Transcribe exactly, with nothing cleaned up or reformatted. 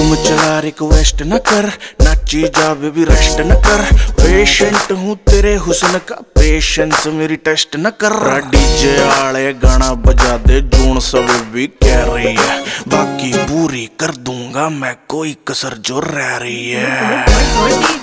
हुक्म चला रिक्वेस्ट न कर, नाची जा बेबी रेस्ट न कर। पेशेंट हूँ तेरे हुस्न का, पेशेंस मेरी टेस्ट न कर। डीजे आले गाना बजा दे, जून सब भी कह रही है, बाकी पूरी कर दूंगा मैं कोई कसर जो रह रही है।